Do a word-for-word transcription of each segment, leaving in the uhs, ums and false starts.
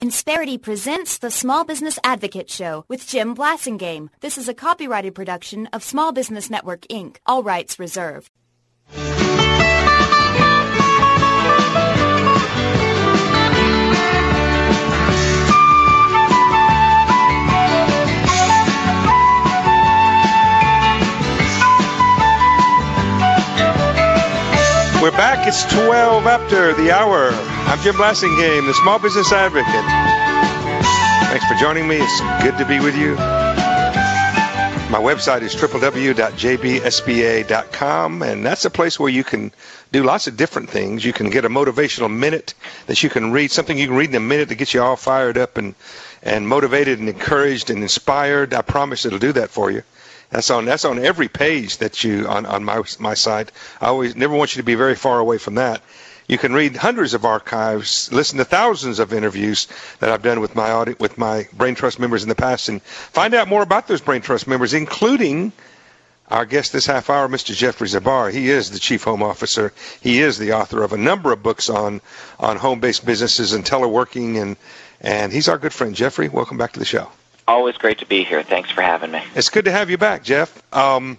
Insperity presents the Small Business Advocate Show with Jim Blasingame. This is a copyrighted production of Small Business Network, Incorporated. All rights reserved. We're back. It's twelve after the hour. I'm Jim Blasingame, the Small Business Advocate. Thanks for joining me. It's good to be with you. My website is w w w dot j b s b a dot com, and that's a place where you can do lots of different things. You can get a motivational minute that you can read, something you can read in a minute to get you all fired up and, and motivated and encouraged and inspired. I promise it'll do that for you. That's on that's on every page that you on, on my my site. I always never want you to be very far away from that. You can read hundreds of archives, listen to thousands of interviews that I've done with my audit with my Brain Trust members in the past, and find out more about those Brain Trust members, including our guest this half hour, Mister Jeffrey Zabar. He is the Chief Home Officer. He is the author of a number of books on on home-based businesses and teleworking, and and he's our good friend. Jeffrey, welcome back to the show. Always great to be here. Thanks for having me. It's good to have you back, Jeff. Um,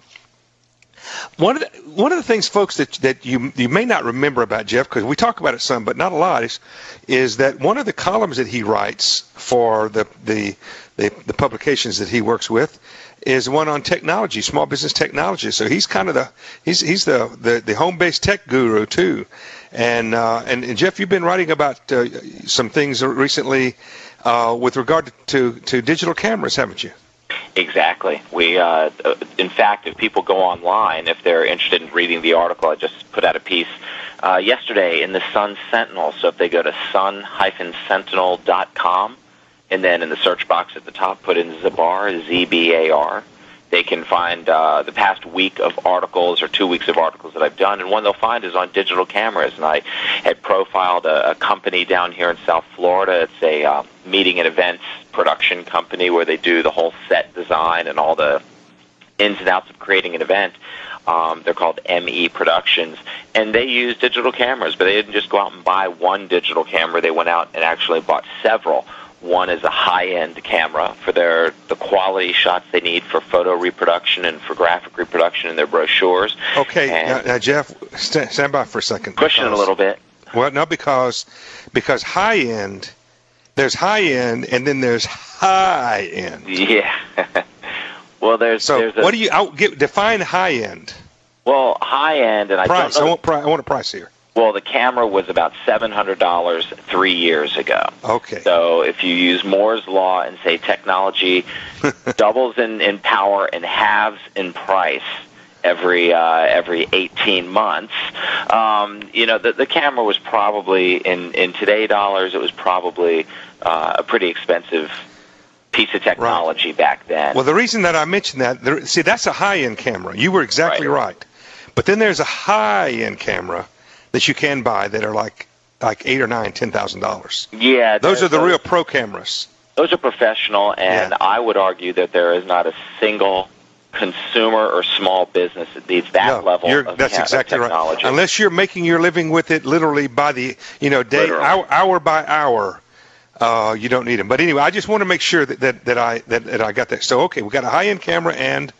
one of the, one of the things, folks, that that you you may not remember about Jeff, because we talk about it some, but not a lot, is is that one of the columns that he writes for the the the, the publications that he works with is one on technology, small business technology. So he's kind of the he's he's the the, the home-based tech guru too. And uh, and, and Jeff, you've been writing about uh, some things recently. Uh, with regard to, to digital cameras, haven't you? Exactly. We, uh, in fact, if people go online, if they're interested in reading the article, I just put out a piece uh, yesterday in the Sun Sentinel. So if they go to sun dash sentinel dot com, and then in the search box at the top, put in Zabar, Z B A R, they can find uh, the past week of articles or two weeks of articles that I've done, and one they'll find is on digital cameras. And I had profiled a, a company down here in South Florida. It's a uh, meeting and events production company where they do the whole set design and all the ins and outs of creating an event. Um, they're called M E Productions, and they use digital cameras, but they didn't just go out and buy one digital camera. They went out and actually bought several. One is a high-end camera for their the quality shots they need for photo reproduction and for graphic reproduction in their brochures. Okay, now, now Jeff, stand, stand by for a second. Pushing it a little bit. Well, no, because because high-end, there's high-end, and then there's high-end. Yeah. Well, there's so there's a, what do you out, get, define high-end? Well, high-end, and I price. don't know. I want price. I want a price here. Well, the camera was about seven hundred dollars three years ago. Okay. So if you use Moore's Law and say technology doubles in, in power and halves in price every uh, every eighteen months, um, you know, the, the camera was probably, in, in today dollars, it was probably uh, a pretty expensive piece of technology right. back then. Well, the reason that I mentioned that, there, see, that's a high-end camera. You were exactly right. right. But then there's a high-end camera that you can buy that are like like eight or nine, ten thousand dollars. Yeah, those are the those, real pro cameras. Those are professional, and yeah. I would argue that there is not a single consumer or small business that needs that no, level you're, of, that's ca- exactly of technology. Right. Unless you're making your living with it literally by the you know day hour, hour by hour, uh, you don't need them. But anyway, I just want to make sure that that, that I that, that I got that. So okay, we got a high end camera and.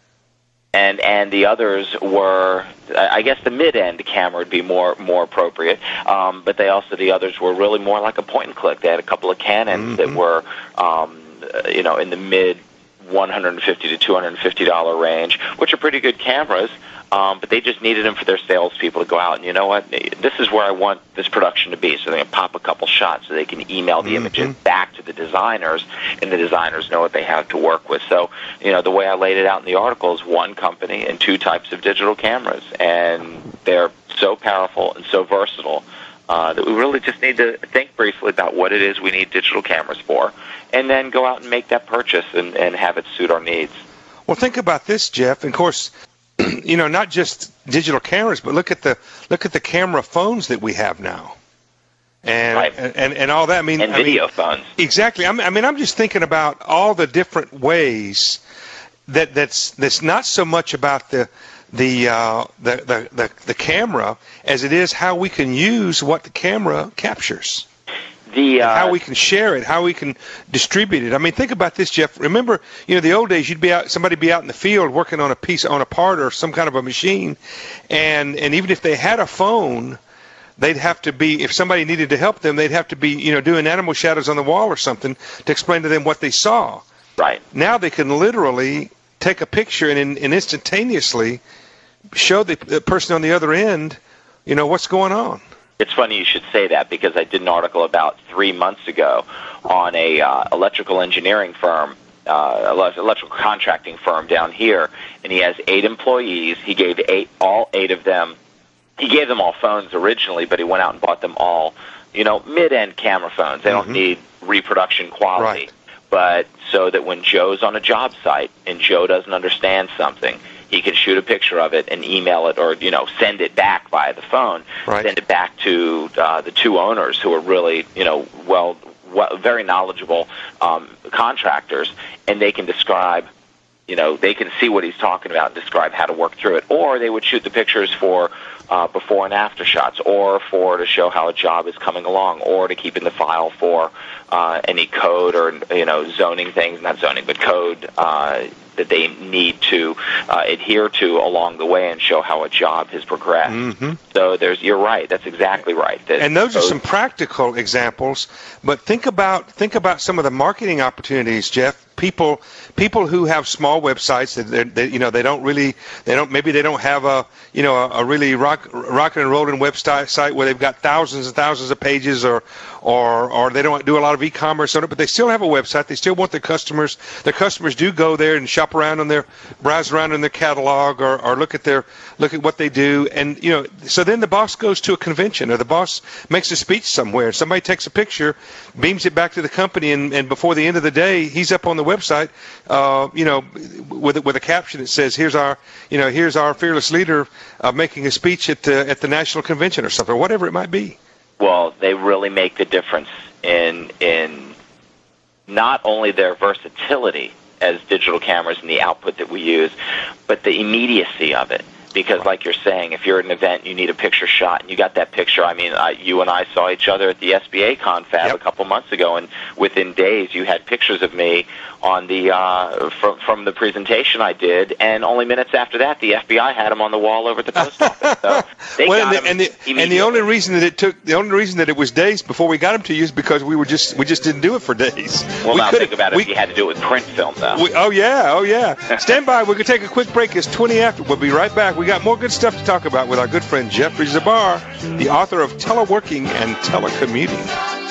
And and the others were, I guess the mid-end camera would be more more appropriate. Um, but they also, the others were really more like a point and click. They had a couple of Canons mm-hmm. that were, um, you know, in the mid one hundred fifty to two hundred fifty dollars range, which are pretty good cameras. Um, but they just needed them for their salespeople to go out and, you know what, this is where I want this production to be. So they can pop a couple shots so they can email the mm-hmm. images back to the designers, and the designers know what they have to work with. So, you know, the way I laid it out in the article is one company and two types of digital cameras. And they're so powerful and so versatile uh, that we really just need to think briefly about what it is we need digital cameras for, and then go out and make that purchase and, and have it suit our needs. Well, think about this, Jeff. And of course, you know, not just digital cameras, but look at the look at the camera phones that we have now, and right. and, and all that. I mean, and I video mean, phones. Exactly. I mean, I mean, I'm just thinking about all the different ways that that's that's not so much about the the uh, the, the the the camera as it is how we can use what the camera captures. The, uh, how we can share it, how we can distribute it. I mean, think about this, Jeff. Remember, you know, the old days, you'd be out, somebody be out in the field working on a piece, on a part or some kind of a machine, and and even if they had a phone, they'd have to be, if somebody needed to help them, they'd have to be, you know, doing animal shadows on the wall or something to explain to them what they saw. Right. Now they can literally take a picture and, and instantaneously show the, the person on the other end, you know, what's going on. It's funny you should say that, because I did an article about three months ago on a uh, electrical engineering firm, uh, electrical contracting firm down here, and he has eight employees. He gave eight, all eight of them, he gave them all phones originally, but he went out and bought them all, you know, mid-end camera phones. They Mm-hmm. don't need reproduction quality. Right. But so that when Joe's on a job site and Joe doesn't understand something, he can shoot a picture of it and email it, or, you know, send it back via the phone, right. send it back to uh, the two owners, who are really, you know, well, well very knowledgeable um, contractors, and they can describe, you know, they can see what he's talking about and describe how to work through it. Or they would shoot the pictures for uh, before and after shots, or for to show how a job is coming along, or to keep in the file for uh, any code or, you know, zoning things, not zoning, but code uh, that they need to uh, adhere to along the way, and show how a job has progressed. Mm-hmm. So there's, you're right. That's exactly right. That and those, those are some those, practical examples. But think about think about some of the marketing opportunities, Jeff. People people who have small websites that, that, that you know they don't really they don't maybe they don't have a you know a, a really rock rock and rolling website site where they've got thousands and thousands of pages, or or or they don't do a lot of e-commerce on it, but they still have a website. They still want their customers. Their customers do go there and shop around on their browse around in their catalog, or, or look at their look at what they do. And you know, so then the boss goes to a convention, or the boss makes a speech somewhere. Somebody takes a picture, beams it back to the company, and, and before the end of the day, he's up on the website, uh, you know, with with a caption that says, "Here's our, you know, here's our fearless leader uh, making a speech at the at the national convention," or something, or whatever it might be. Well, they really make the difference in in not only their versatility as digital cameras and the output that we use, but the immediacy of it. Because, like you're saying, if you're at an event, you need a picture shot, and you got that picture. I mean, I, you and I saw each other at the S B A Confab yep. a couple months ago, and within days, you had pictures of me on the uh, from from the presentation I did, and only minutes after that, the F B I had them on the wall over at the post office. So they well, got and, the, them and the and the only reason that it took the only reason that it was days before we got them to you is because we were just we just didn't do it for days. Well, we now think about it. We, if you had to do it with print film, though. We, oh yeah, oh yeah. Stand by. We're gonna take a quick break. It's twenty after. We'll be right back. We got more good stuff to talk about with our good friend Jeffrey Zabar, the author of Teleworking and Telecommuting.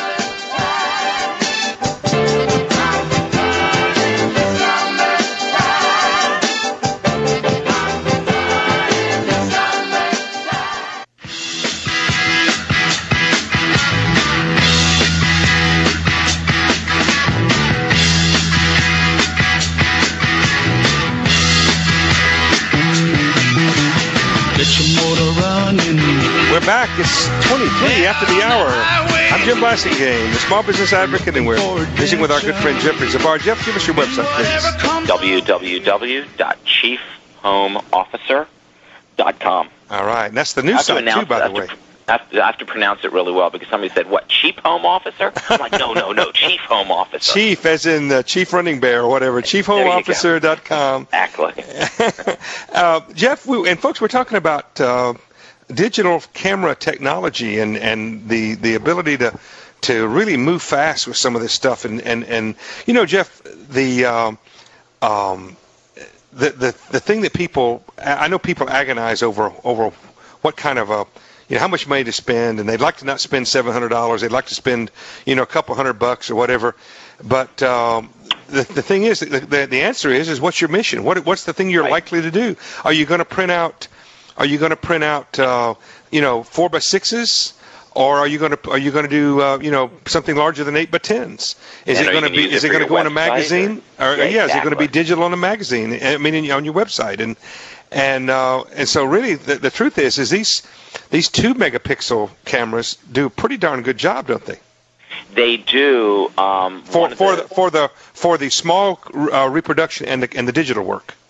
We're back. It's twenty-three after the hour. I'm Jim Blassingame, the small business advocate, and we're visiting with our good friend Jeffrey Zabar. Jeff, give us your website, please. w w w dot chief home officer dot com. All right. And that's the new site, too, by the way. I have, to, I have to pronounce it really well, because somebody said, what, Chief Home Officer? I'm like, no, no, no, Chief Home Officer. Chief, as in the Chief Running Bear or whatever, chief home officer dot com. Exactly. uh, Jeff, we, and folks, we're talking about uh, digital camera technology and, and the, the ability to to really move fast with some of this stuff. And, and, and you know, Jeff, the, um, um, the the the thing that people, I know people agonize over over what kind of a, you know, how much money to spend, and they'd like to not spend seven hundred dollars. They'd like to spend, you know, a couple hundred bucks or whatever. But um, the the thing is, the, the the answer is is what's your mission? What what's the thing you're right. likely to do? Are you going to print out? Are you going to print out, uh, you know, four by sixes, or are you going to are you going to do, uh, you know, something larger than eight by tens? Is and it going to be? Is it going to go in a magazine? Or, or yeah, yeah, exactly. Is it going to be digital on a magazine? I mean, on your website, and and uh, and so really, the, the truth is, is these these two megapixel cameras do a pretty darn good job, don't they? They do. Um, for for the, the for the for the small uh, reproduction and the and the digital work.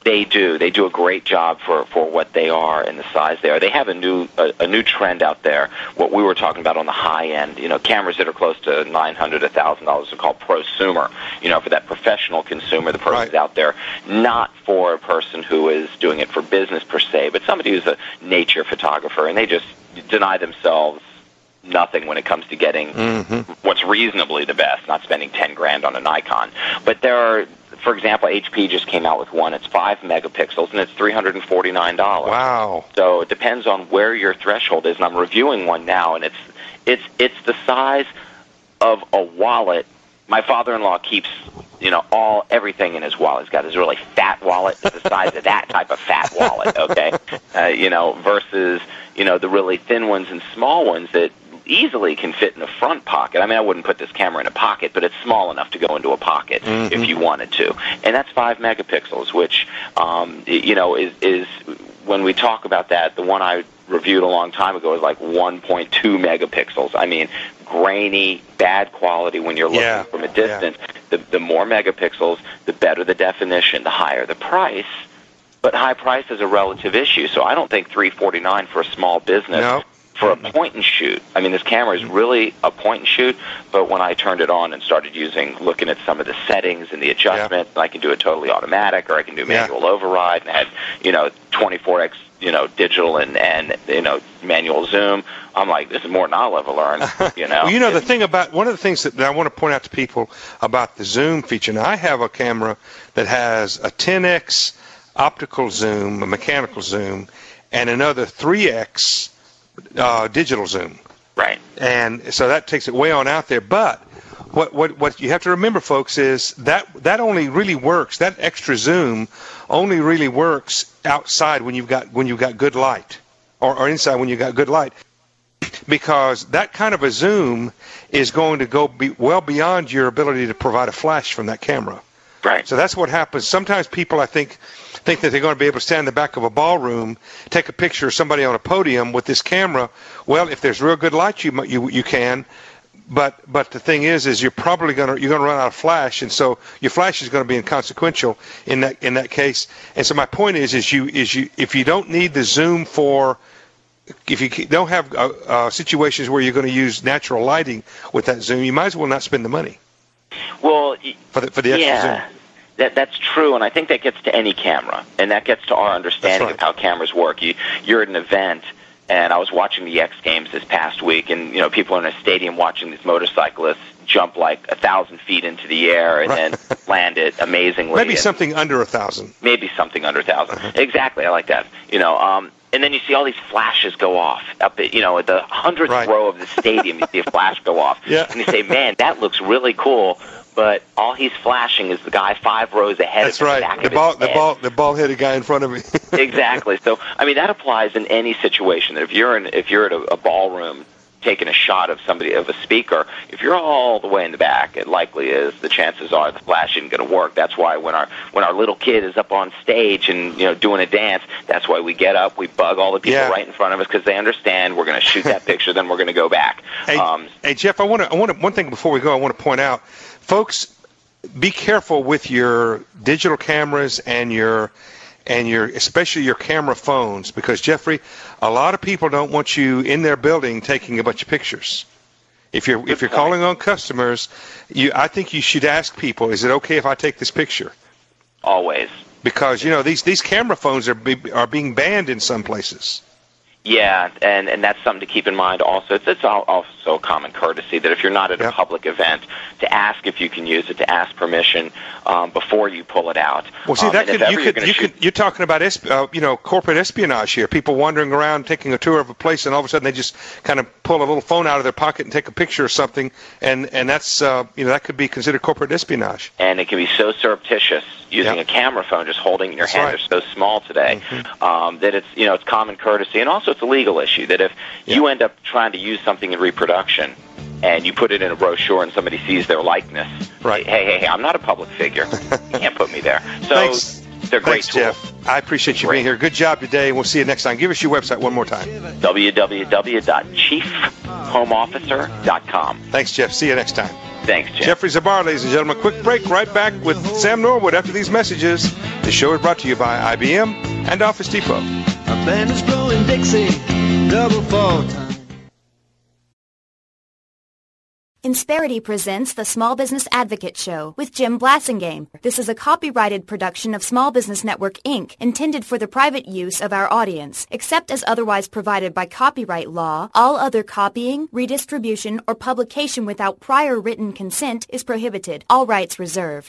They do. They do a great job for, for what they are and the size they are. They have a new a, a new trend out there. What we were talking about on the high end, you know, cameras that are close to nine hundred dollars, one thousand dollars are called prosumer. You know, for that professional consumer, the person's right. out there, not for a person who is doing it for business per se, but somebody who's a nature photographer, and they just deny themselves nothing when it comes to getting mm-hmm. what's reasonably the best, not spending ten grand on a Nikon. But there are, for example, H P just came out with one. It's five megapixels, and it's three hundred forty-nine dollars. Wow. So it depends on where your threshold is, and I'm reviewing one now, and it's it's it's the size of a wallet. My father-in-law keeps, you know, all everything in his wallet. He's got his really fat wallet. It's the size of that type of fat wallet, okay? Uh, you know, versus, you know, the really thin ones and small ones that easily can fit in the front pocket. I mean, I wouldn't put this camera in a pocket, but it's small enough to go into a pocket mm-hmm. if you wanted to. And that's five megapixels, which, um, you know, is, is when we talk about that, the one I reviewed a long time ago is like one point two megapixels. I mean, grainy, bad quality when you're looking yeah. from a distance. Yeah. The, the more megapixels, the better the definition, the higher the price. But high price is a relative issue, so I don't think three forty-nine for a small business. No. For a point and shoot. I mean, this camera is really a point and shoot, but when I turned it on and started using, looking at some of the settings and the adjustments, yeah. I can do it totally automatic, or I can do manual yeah. override, and have, you know, twenty-four x, you know, digital and, and, you know, manual zoom. I'm like, this is more than I'll ever learn, you know. Well, you know, the thing about, one of the things that, that I want to point out to people about the zoom feature, now I have a camera that has a ten x optical zoom, a mechanical zoom, and another three x Uh, digital zoom. Right. And so that takes it way on out there. But what what what you have to remember, folks, is that that only really works. That extra zoom only really works outside when you've got when you've got good light, or, or inside when you've got good light, because that kind of a zoom is going to go be well beyond your ability to provide a flash from that camera. Right. So that's what happens. Sometimes people, I think, think that they're going to be able to stand in the back of a ballroom, take a picture of somebody on a podium with this camera. Well, if there's real good light, you you you can. But but the thing is, is you're probably going to you're going to run out of flash, and so your flash is going to be inconsequential in that in that case. And so my point is, is you is you if you don't need the zoom for, if you don't have uh, uh, situations where you're going to use natural lighting with that zoom, you might as well not spend the money. Well, for the for the extra yeah. zoom. That, that's true, and I think that gets to any camera, and that gets to our understanding right. of how cameras work. You, you're at an event, and I was watching the X Games this past week, and you know, people are in a stadium watching these motorcyclists jump like a thousand feet into the air and right. then land it amazingly. Maybe and something under a thousand. Maybe something under a thousand. Uh-huh. Exactly, I like that. You know, um, and then you see all these flashes go off up at, you know, at the hundredth right. row of the stadium. You see a flash go off, yeah. and you say, "Man, that looks really cool." But all he's flashing is the guy five rows ahead That's of him. right. Back The of ball, his the head. ball, the ball-headed guy in front of me. Exactly. So, I mean, that applies in any situation. That if you're in, if you're at a, a ballroom taking a shot of somebody of a speaker, if you're all the way in the back, it likely is the chances are the flash isn't going to work. That's why when our when our little kid is up on stage and you know doing a dance, that's why we get up, we bug all the people yeah. right in front of us because they understand we're going to shoot that picture, then we're going to go back. Hey, um, hey Jeff, I want to I want to, one thing before we go, I want to point out, folks. Be careful with your digital cameras and your and your especially your camera phones, because Jeffrey, a lot of people don't want you in their building taking a bunch of pictures. If you're if you're calling on customers, you I think you should ask people, is it okay if I take this picture? Always. Because you know these these camera phones are be, are being banned in some places. Yeah, and, and that's something to keep in mind also. It's, it's also common courtesy that if you're not at a yep. public event, to ask if you can use it, to ask permission um, before you pull it out. Well, see, um, that could, you could, you shoot... could, you're talking about, uh, you know, corporate espionage here. People wandering around taking a tour of a place, and all of a sudden they just kind of pull a little phone out of their pocket and take a picture or something, and, and that's, uh, you know, that could be considered corporate espionage. And it can be so surreptitious using yep. a camera phone, just holding it in your that's hand. right. They're so small today mm-hmm. um, that it's, you know, it's common courtesy, and also it's a legal issue that if yep. you end up trying to use something in reproduction and you put it in a brochure and somebody sees their likeness, right. hey, hey, hey, I'm not a public figure. You can't put me there. So Thanks. they're great Thanks, tools. Jeff. I appreciate you Great. being here. Good job today. We'll see you next time. Give us your website one more time. w w w dot chief home officer dot com. Thanks, Jeff. See you next time. Thanks, Jim. Jeffrey Zabar, ladies and gentlemen. Quick break. Right back with Sam Norwood after these messages. The show is brought to you by I B M and Office Depot. Our band is blowing Dixie, double fall time. Insperity presents the Small Business Advocate Show with Jim Blasingame. This is a copyrighted production of Small Business Network, Incorporated, intended for the private use of our audience. Except as otherwise provided by copyright law, all other copying, redistribution, or publication without prior written consent is prohibited. All rights reserved.